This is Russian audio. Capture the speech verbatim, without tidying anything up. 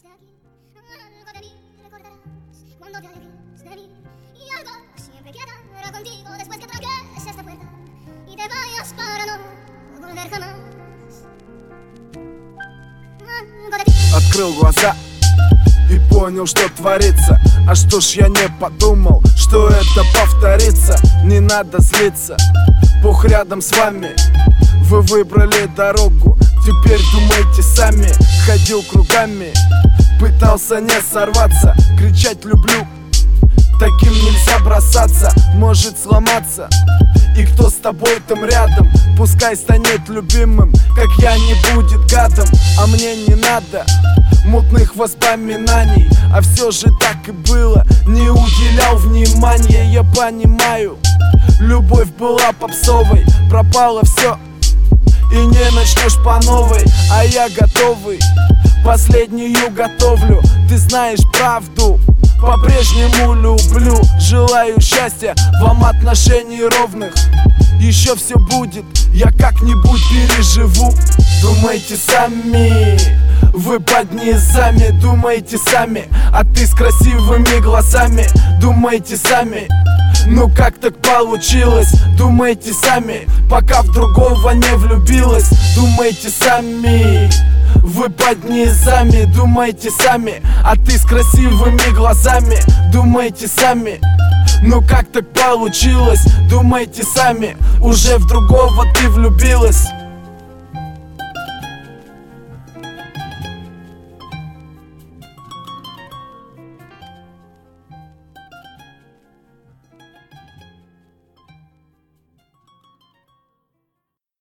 desde aquí, algo de mí recordarás cuando te alejes de mí, y algo siempre quedará contigo después que atravieses esta puerta y te vayas para no volver jamás. Algo de ti. Открыл глаза и понял, что творится. А что ж я не подумал, что это повторится. Не надо злиться, Бог рядом с вами. Вы выбрали дорогу, теперь думайте сами. Ходил кругами, пытался не сорваться. Кричать люблю, таким нельзя бросаться. Может сломаться, и кто с тобой там рядом, пускай станет любимым, как я, не будет гадом. А мне не надо мутных воспоминаний, а все же так и было, не уделял внимания. Я понимаю, любовь была попсовой, пропало все и не начнешь по новой. А я готовый, последнюю готовлю. Ты знаешь правду, по-прежнему люблю. Желаю счастья вам, отношений ровных. Еще все будет, я как-нибудь переживу. Думайте сами, вы под низами. Думайте сами, а ты с красивыми глазами. Думайте сами, ну как так получилось? Думайте сами, пока в другого не влюбилась. Думайте сами, вы под низами. Думайте сами, а ты с красивыми глазами. Думайте сами, ну как так получилось? Думайте сами, уже в другого ты влюбилась.